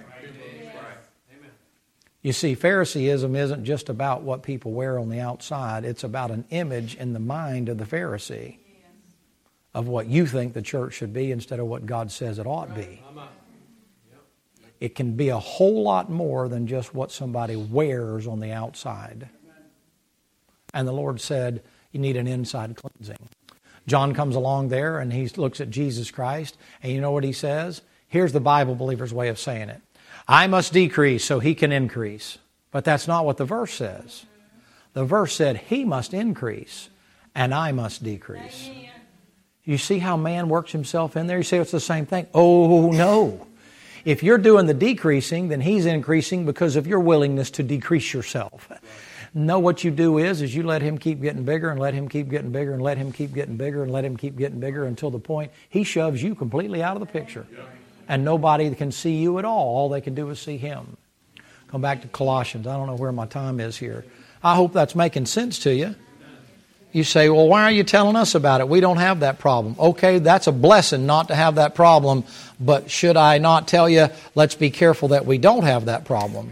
You see, Phariseeism isn't just about what people wear on the outside. It's about an image in the mind of the Pharisee of what you think the church should be instead of what God says it ought to be. It can be a whole lot more than just what somebody wears on the outside. And the Lord said, you need an inside cleansing. John comes along there and he looks at Jesus Christ, and you know what he says? Here's the Bible believer's way of saying it. I must decrease so he can increase. But that's not what the verse says. The verse said he must increase and I must decrease. You see how man works himself in there? You say it's the same thing. Oh, no. If you're doing the decreasing, then he's increasing because of your willingness to decrease yourself. No, what you do is you let him keep getting bigger and let him keep getting bigger and let him keep getting bigger and let him keep getting bigger until the point he shoves you completely out of the picture. And nobody can see you at all. All they can do is see him. Come back to Colossians. I don't know where my time is here. I hope that's making sense to you. You say, well, why are you telling us about it? We don't have that problem. Okay, that's a blessing not to have that problem. But should I not tell you, let's be careful that we don't have that problem?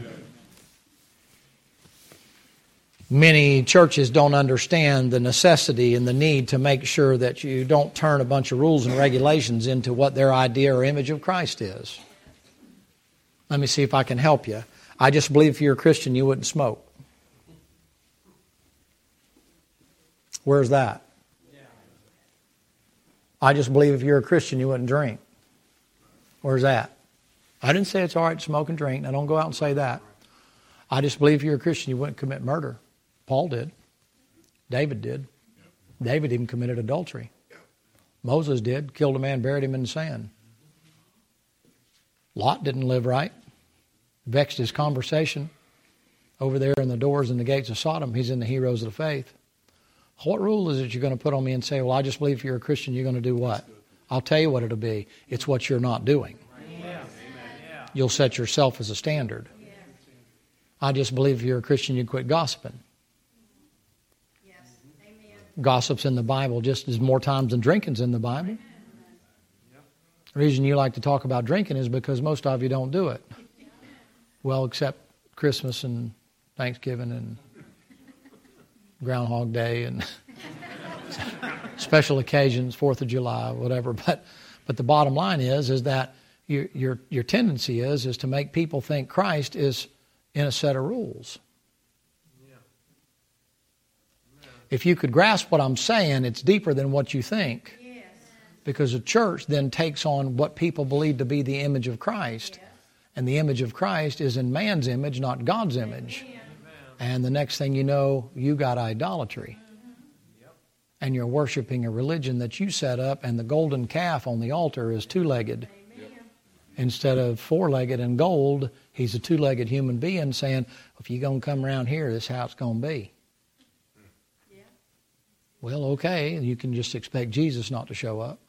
Many churches don't understand the necessity and the need to make sure that you don't turn a bunch of rules and regulations into what their idea or image of Christ is. Let me see if I can help you. I just believe if you're a Christian, you wouldn't smoke. Where's that? I just believe if you're a Christian, you wouldn't drink. Where's that? I didn't say it's all right to smoke and drink. Now, don't go out and say that. I just believe if you're a Christian, you wouldn't commit murder. Paul did. David did. David even committed adultery. Moses did. Killed a man, buried him in the sand. Lot didn't live right. Vexed his conversation over there in the doors and the gates of Sodom. He's in the heroes of the faith. What rule is it you're going to put on me and say, well, I just believe if you're a Christian, you're going to do what? I'll tell you what it'll be. It's what you're not doing. You'll set yourself as a standard. I just believe if you're a Christian, you quit gossiping. Gossip's in the Bible just as more times than drinking's in the Bible. The reason you like to talk about drinking is because most of you don't do it. Well, except Christmas and Thanksgiving and Groundhog Day and special occasions, 4th of July, whatever. But the bottom line is that your tendency is to make people think Christ is in a set of rules. If you could grasp what I'm saying, it's deeper than what you think. Yes. Because the church then takes on what people believe to be the image of Christ. Yes. And the image of Christ is in man's image, not God's image. Amen. And the next thing you know, you got idolatry. Mm-hmm. And you're worshiping a religion that you set up, and the golden calf on the altar is two-legged. Amen. Instead of four-legged and gold, he's a two-legged human being saying, if you're going to come around here, this is how it's going to be. Well, okay, you can just expect Jesus not to show up.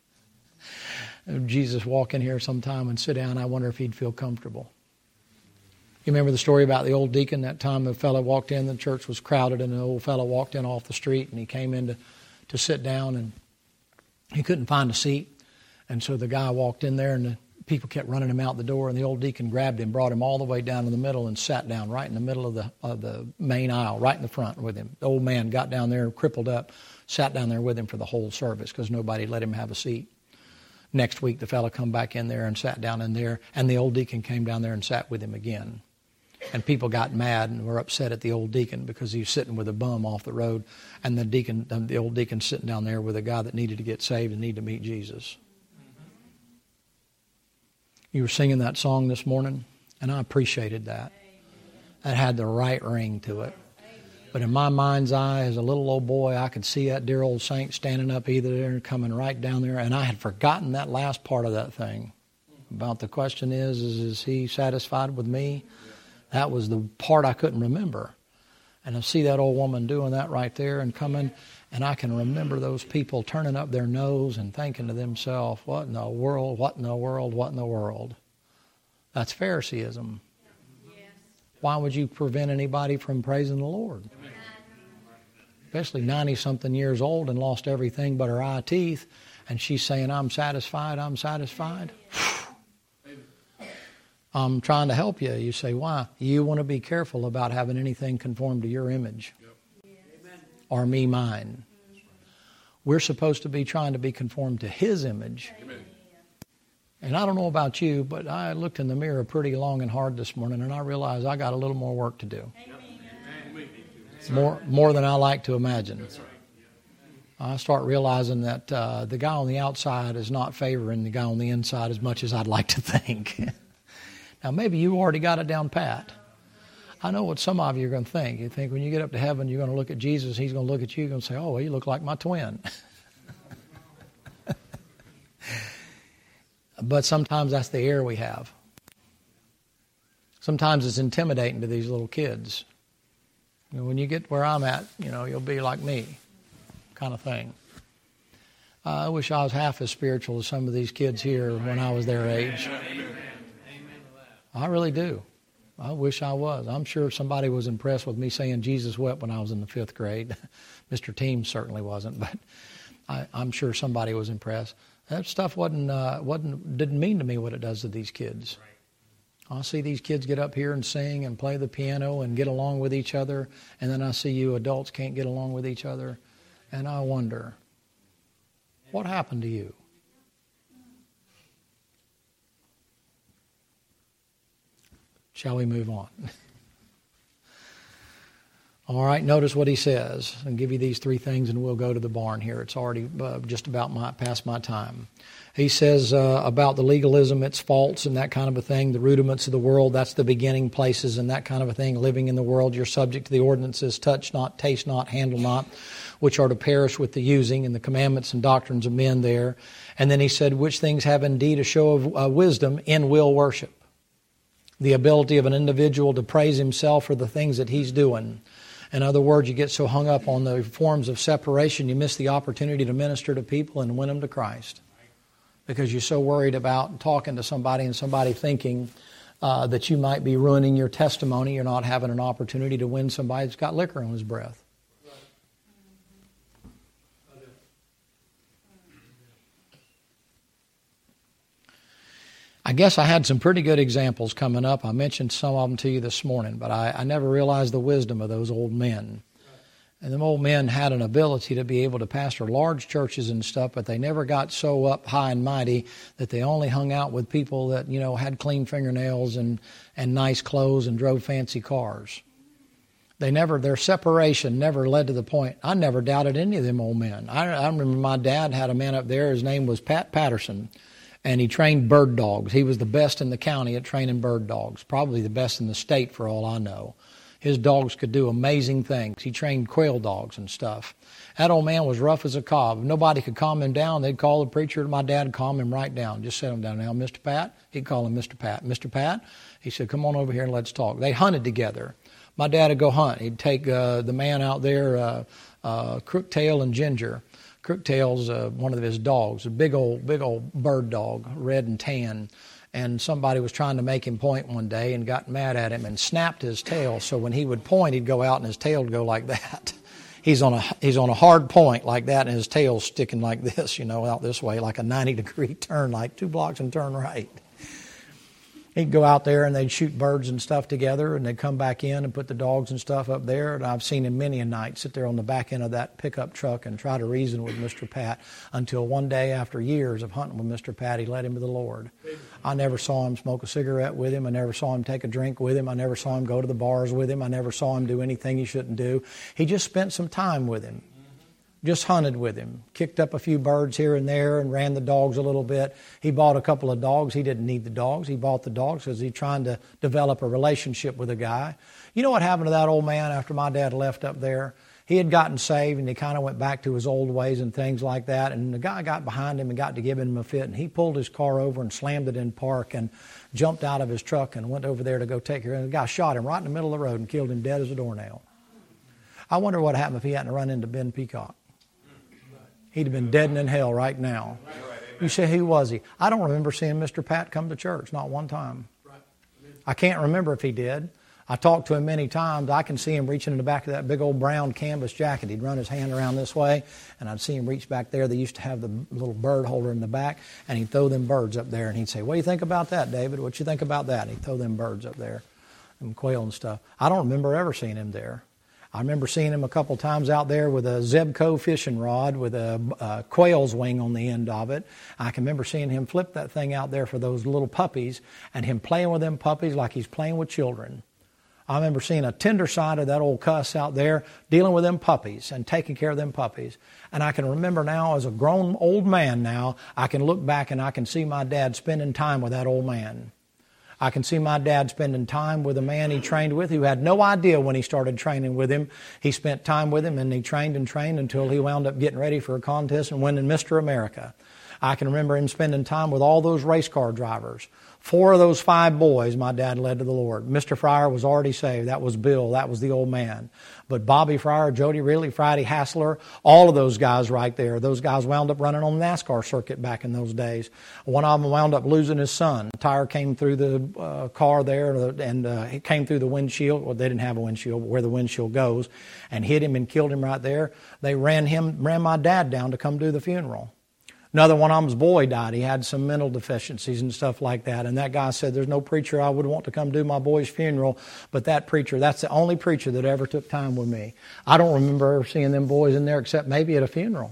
Jesus walk in here sometime and sit down, I wonder if he'd feel comfortable. You remember the story about the old deacon? That time the fellow walked in, the church was crowded, and the old fellow walked in off the street, and he came in to sit down, and he couldn't find a seat. And so the guy walked in there, and the people kept running him out the door, and the old deacon grabbed him, brought him all the way down to the middle, and sat down right in the middle of the main aisle, right in the front with him. The old man got down there, crippled up, sat down there with him for the whole service because nobody let him have a seat. Next week, the fellow come back in there and sat down in there, and the old deacon came down there and sat with him again. And people got mad and were upset at the old deacon because he was sitting with a bum off the road, and the old deacon sitting down there with a guy that needed to get saved and needed to meet Jesus. You were singing that song this morning, and I appreciated that. That had the right ring to it. But in my mind's eye, as a little old boy, I could see that dear old saint standing up either there and coming right down there, and I had forgotten that last part of that thing. About the question is he satisfied with me? That was the part I couldn't remember. And I see that old woman doing that right there and coming, and I can remember those people turning up their nose and thinking to themselves, what in the world, what in the world, what in the world? That's Phariseeism. Yes. Why would you prevent anybody from praising the Lord? Amen. Especially 90-something years old and lost everything but her eye teeth, and she's saying, I'm satisfied, I'm satisfied. I'm trying to help you. You say, why? You want to be careful about having anything conform to your image. Or me, mine. We're supposed to be trying to be conformed to His image. Amen. And I don't know about you, but I looked in the mirror pretty long and hard this morning, and I realized I got a little more work to do. More than I like to imagine. I start realizing that the guy on the outside is not favoring the guy on the inside as much as I'd like to think. Now, maybe you already got it down pat. I know what some of you are going to think. You think when you get up to heaven, you're going to look at Jesus, He's going to look at you and say, oh, well, you look like my twin. But sometimes that's the air we have. Sometimes it's intimidating to these little kids. You know, when you get where I'm at, you'll be like me, kind of thing. I wish I was half as spiritual as some of these kids here when I was their age. I really do. I wish I was. I'm sure somebody was impressed with me saying Jesus wept when I was in the 5th grade. Mr. Team certainly wasn't, but I'm sure somebody was impressed. That stuff didn't mean to me what it does to these kids. I see these kids get up here and sing and play the piano and get along with each other, and then I see you adults can't get along with each other, and I wonder, what happened to you? Shall we move on? All right, notice what he says. I'll give you these 3 things and we'll go to the barn here. It's already just about past my time. He says about the legalism, it's false and that kind of a thing. The rudiments of the world, that's the beginning places and that kind of a thing. Living in the world, you're subject to the ordinances, touch not, taste not, handle not, which are to perish with the using, and the commandments and doctrines of men there. And then he said, which things have indeed a show of wisdom in will worship. The ability of an individual to praise himself for the things that he's doing. In other words, you get so hung up on the forms of separation, you miss the opportunity to minister to people and win them to Christ. Because you're so worried about talking to somebody and somebody thinking that you might be ruining your testimony. You're not having an opportunity to win somebody that's got liquor on his breath. I guess I had some pretty good examples coming up. I mentioned some of them to you this morning, but I never realized the wisdom of those old men. And them old men had an ability to be able to pastor large churches and stuff, but they never got so up high and mighty that they only hung out with people that, had clean fingernails and nice clothes and drove fancy cars. Their separation never led to the point. I never doubted any of them old men. I remember my dad had a man up there, his name was Pat Patterson, and he trained bird dogs. He was the best in the county at training bird dogs, probably the best in the state for all I know. His dogs could do amazing things. He trained quail dogs and stuff. That old man was rough as a cob. If nobody could calm him down, they'd call the preacher. My dad would calm him right down. Just set him down. Now, Mr. Pat, he'd call him Mr. Pat. Mr. Pat, he said, come on over here and let's talk. They hunted together. My dad would go hunt. He'd take the man out there, Crooktail and Ginger. Crooktail's one of his dogs, a big old bird dog, red and tan. And somebody was trying to make him point one day and got mad at him and snapped his tail. So when he would point, he'd go out and his tail would go like that. He's on a hard point like that, and his tail's sticking like this, out this way, like a 90-degree turn, like 2 blocks and turn right. He'd go out there and they'd shoot birds and stuff together, and they'd come back in and put the dogs and stuff up there. And I've seen him many a night sit there on the back end of that pickup truck and try to reason with Mr. Pat until one day, after years of hunting with Mr. Pat, he led him to the Lord. I never saw him smoke a cigarette with him. I never saw him take a drink with him. I never saw him go to the bars with him. I never saw him do anything he shouldn't do. He just spent some time with him. Just hunted with him, kicked up a few birds here and there and ran the dogs a little bit. He bought a couple of dogs. He didn't need the dogs. He bought the dogs because he's trying to develop a relationship with a guy. You know what happened to that old man after my dad left up there? He had gotten saved and he kind of went back to his old ways and things like that. And the guy got behind him and got to giving him a fit. And he pulled his car over and slammed it in park and jumped out of his truck and went over there to go take care of him. The guy shot him right in the middle of the road and killed him dead as a doornail. I wonder what happened if he hadn't run into Ben Peacock. He'd have been dead and in hell right now. You say, who was he? I don't remember seeing Mr. Pat come to church, not one time. I can't remember if he did. I talked to him many times. I can see him reaching in the back of that big old brown canvas jacket. He'd run his hand around this way, and I'd see him reach back there. They used to have the little bird holder in the back, and he'd throw them birds up there, and he'd say, what do you think about that, David? What you think about that? And he'd throw them birds up there, them quail and stuff. I don't remember ever seeing him there. I remember seeing him a couple times out there with a Zebco fishing rod with a quail's wing on the end of it. I can remember seeing him flip that thing out there for those little puppies and him playing with them puppies like he's playing with children. I remember seeing a tender side of that old cuss out there dealing with them puppies and taking care of them puppies. And I can remember now as a grown old man now, I can look back and I can see my dad spending time with that old man. I can see my dad spending time with a man he trained with who had no idea when he started training with him. He spent time with him and he trained until he wound up getting ready for a contest and winning Mr. America. I can remember him spending time with all those race car drivers. 4 of those 5 boys my dad led to the Lord. Mr. Fryer was already saved. That was Bill. That was the old man. But Bobby Fryer, Jody Ridley, Friday Hassler, all of those guys right there, those guys wound up running on the NASCAR circuit back in those days. One of them wound up losing his son. A tire came through the car there, and it came through the windshield. Well, they didn't have a windshield, but where the windshield goes, and hit him and killed him right there. They ran my dad down to come do the funeral. Another one of them's boy died. He had some mental deficiencies and stuff like that. And that guy said, there's no preacher I would want to come do my boy's funeral, but that preacher, that's the only preacher that ever took time with me. I don't remember ever seeing them boys in there except maybe at a funeral.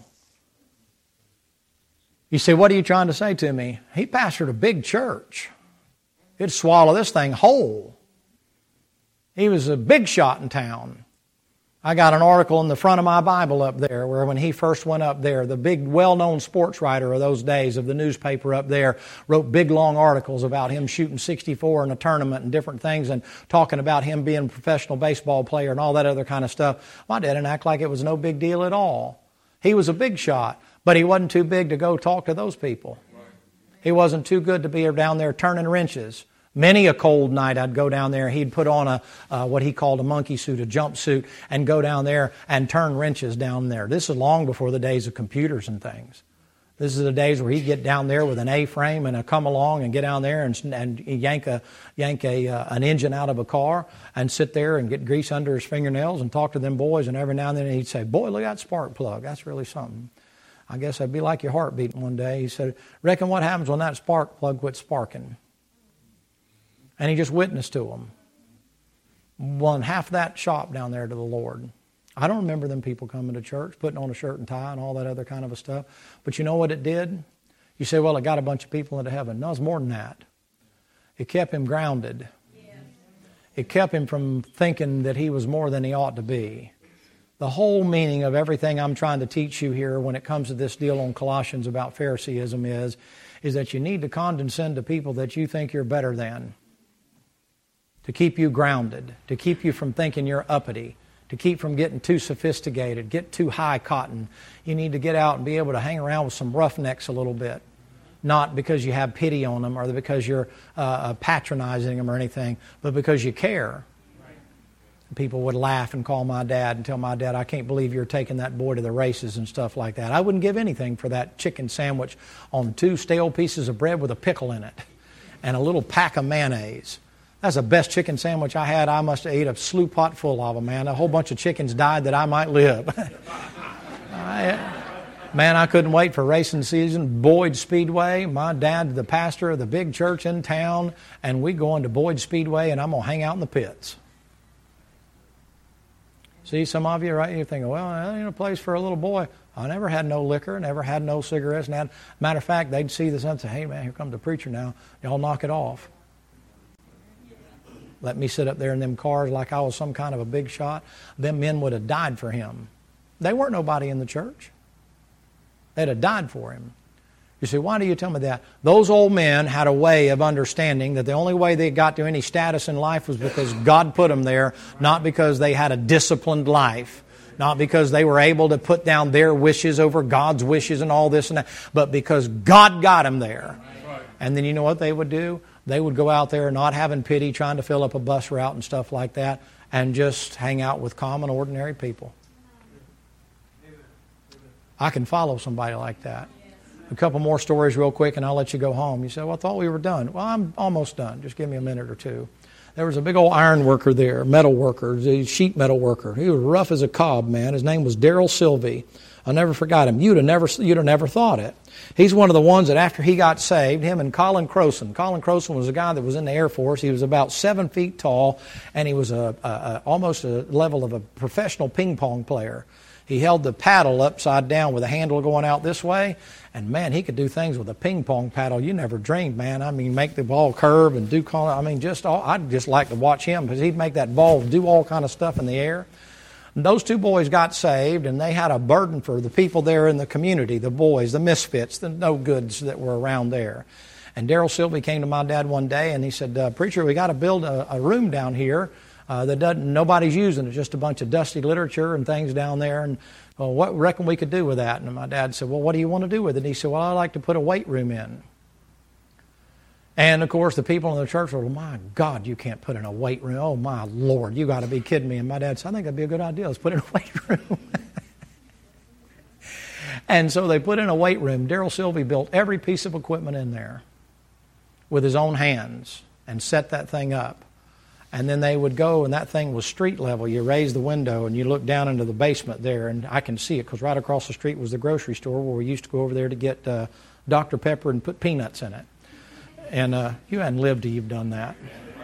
You say, what are you trying to say to me? He pastored a big church. He'd swallow this thing whole. He was a big shot in town. I got an article in the front of my Bible up there where when he first went up there, the big well-known sports writer of those days of the newspaper up there wrote big long articles about him shooting 64 in a tournament and different things and talking about him being a professional baseball player and all that other kind of stuff. My dad didn't act like it was no big deal at all. He was a big shot, but he wasn't too big to go talk to those people. He wasn't too good to be down there turning wrenches. Many a cold night I'd go down there. He'd put on what he called a monkey suit, a jumpsuit, and go down there and turn wrenches down there. This is long before the days of computers and things. This is the days where he'd get down there with an A-frame and a come along and get down there and yank an engine out of a car and sit there and get grease under his fingernails and talk to them boys. And every now and then he'd say, boy, look at that spark plug. That's really something. I guess that'd be like your heart beating one day. He said, reckon what happens when that spark plug quits sparking? And he just witnessed to them. Won half that shop down there to the Lord. I don't remember them people coming to church, putting on a shirt and tie and all that other kind of a stuff. But you know what it did? You say, well, it got a bunch of people into heaven. No, it's more than that. It kept him grounded. It kept him from thinking that he was more than he ought to be. The whole meaning of everything I'm trying to teach you here when it comes to this deal on Colossians about Phariseeism is that you need to condescend to people that you think you're better than, to keep you grounded, to keep you from thinking you're uppity, to keep from getting too sophisticated, get too high cotton. You need to get out and be able to hang around with some roughnecks a little bit, not because you have pity on them or because you're patronizing them or anything, but because you care. People would laugh and call my dad and tell my dad, I can't believe you're taking that boy to the races and stuff like that. I wouldn't give anything for that chicken sandwich on 2 stale pieces of bread with a pickle in it and a little pack of mayonnaise. That's the best chicken sandwich I had. I must have ate a slew pot full of them, man. A whole bunch of chickens died that I might live. Man, I couldn't wait for racing season. Boyd Speedway. My dad, the pastor of the big church in town, and we go into Boyd Speedway, and I'm going to hang out in the pits. See, some of you, right, you're thinking, well, that ain't a place for a little boy. I never had no liquor, never had no cigarettes. Matter of fact, they'd see this and say, hey, man, here comes the preacher now. Y'all knock it off. Let me sit up there in them cars like I was some kind of a big shot. Them men would have died for him. They weren't nobody in the church. They'd have died for him. You say, why do you tell me that? Those old men had a way of understanding that the only way they got to any status in life was because God put them there, not because they had a disciplined life, not because they were able to put down their wishes over God's wishes and all this and that, but because God got them there. And then you know what they would do? They would go out there not having pity, trying to fill up a bus route and stuff like that, and just hang out with common, ordinary people. I can follow somebody like that. A couple more stories real quick and I'll let you go home. You say, well, I thought we were done. Well, I'm almost done. Just give me a minute or two. There was a big old iron worker there, metal worker, sheet metal worker. He was rough as a cob, man. His name was Darrell Sylvie. I never forgot him. You'd have never thought it. He's one of the ones that after he got saved, him and Colin Croson. Colin Croson was a guy that was in the Air Force. He was about 7 feet tall, and he was almost a level of a professional ping pong player. He held the paddle upside down with a handle going out this way, and man, he could do things with a ping pong paddle you never dreamed, man. I mean, make the ball curve and do I'd just like to watch him because he'd make that ball do all kind of stuff in the air. And those 2 boys got saved, and they had a burden for the people there in the community, the boys, the misfits, the no-goods that were around there. And Darrell Sylvie came to my dad one day, and he said, preacher, we got to build a room down here that nobody's using. It's just a bunch of dusty literature and things down there. And well, what reckon we could do with that? And my dad said, well, what do you want to do with it? And he said, well, I'd like to put a weight room in. And, of course, the people in the church were, well, my God, you can't put in a weight room. Oh, my Lord, you got to be kidding me. And my dad said, I think that'd be a good idea. Let's put in a weight room. And so they put in a weight room. Darrell Sylvie built every piece of equipment in there with his own hands and set that thing up. And then they would go, and that thing was street level. You raise the window, and you look down into the basement there, and I can see it because right across the street was the grocery store where we used to go over there to get Dr. Pepper and put peanuts in it. And you hadn't lived till you've done that.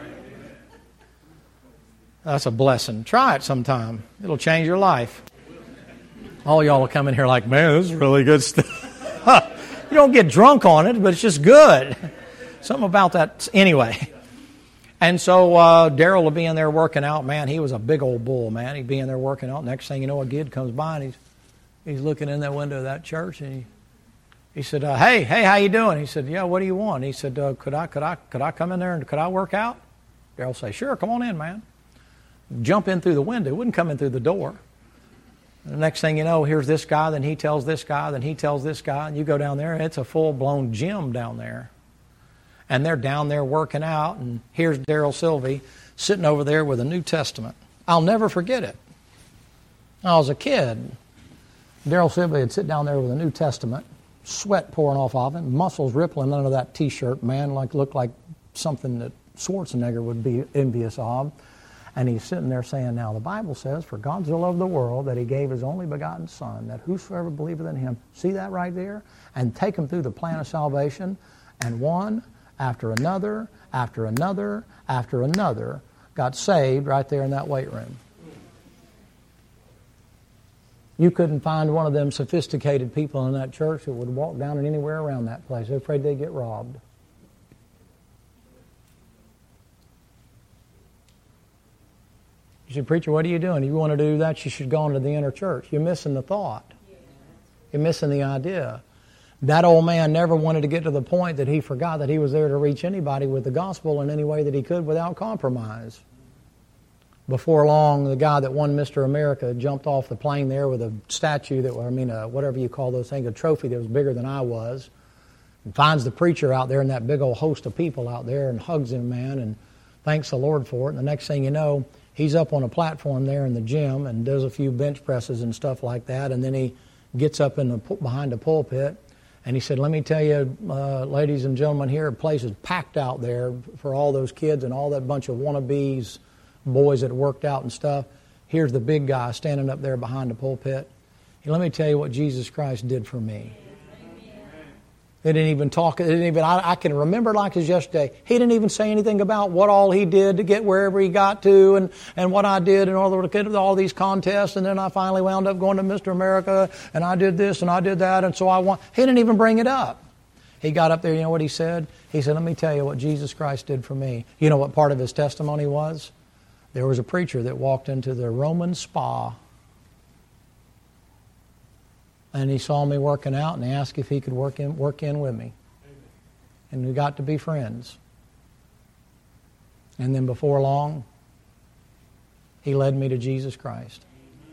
That's a blessing. Try it sometime. It'll change your life. All y'all will come in here like, man, this is really good stuff. You don't get drunk on it, but it's just good. Something about that. Anyway. And so Darrell will be in there working out. Man, he was a big old bull, man. He'd be in there working out. Next thing you know, a kid comes by, and he's looking in that window of that church, and he said, hey, how you doing? He said, yeah, what do you want? He said, could I come in there and could I work out? Darrell say, sure, come on in, man. Jump in through the window. Wouldn't come in through the door. And the next thing you know, here's this guy, then he tells this guy, then he tells this guy, and you go down there, and it's a full-blown gym down there. And they're down there working out, and here's Darrell Sylvie sitting over there with a New Testament. I'll never forget it. I was a kid. Darrell Sylvie would sit down there with a New Testament, sweat pouring off of him, muscles rippling under that T-shirt, man, looked like something that Schwarzenegger would be envious of. And he's sitting there saying, now the Bible says, for God so loved the world that he gave his only begotten Son, that whosoever believeth in him, see that right there? And take him through the plan of salvation. And 1, after another, after another, after another got saved right there in that weight room. You couldn't find one of them sophisticated people in that church that would walk down and anywhere around that place. They're afraid they'd get robbed. You said, preacher, what are you doing? If you want to do that, you should go into the inner church. You're missing the thought. You're missing the idea. That old man never wanted to get to the point that he forgot that he was there to reach anybody with the gospel in any way that he could without compromise. Before long, the guy that won Mr. America jumped off the plane there with a statue whatever you call those things, a trophy that was bigger than I was, and finds the preacher out there and that big old host of people out there and hugs him, man, and thanks the Lord for it. And the next thing you know, he's up on a platform there in the gym and does a few bench presses and stuff like that, and then he gets up behind the pulpit, and he said, let me tell you, ladies and gentlemen, here, the place is packed out there for all those kids and all that bunch of wannabes, boys that worked out and stuff. Here's the big guy standing up there behind the pulpit. Let me tell you what Jesus Christ did for me. They didn't even talk. I can remember like it was yesterday. He didn't even say anything about what all he did to get wherever he got to and what I did in order to get all these contests. And then I finally wound up going to Mr. America and I did this and I did that. And so I won. He didn't even bring it up. He got up there, you know what he said? He said, let me tell you what Jesus Christ did for me. You know what part of his testimony was? There was a preacher that walked into the Roman spa and he saw me working out and he asked if he could work in with me. And we got to be friends. And then before long, he led me to Jesus Christ.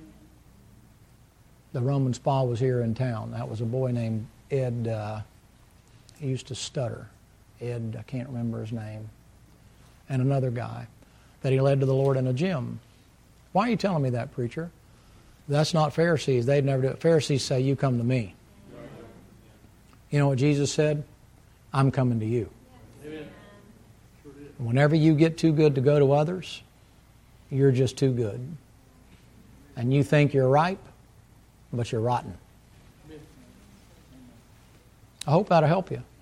The Roman spa was here in town. That was a boy named Ed. He used to stutter. Ed, I can't remember his name. And another guy that he led to the Lord in a gym. Why are you telling me that, preacher? That's not Pharisees. They'd never do it. Pharisees say, you come to me. You know what Jesus said? I'm coming to you. Whenever you get too good to go to others, you're just too good. And you think you're ripe, but you're rotten. I hope that'll help you.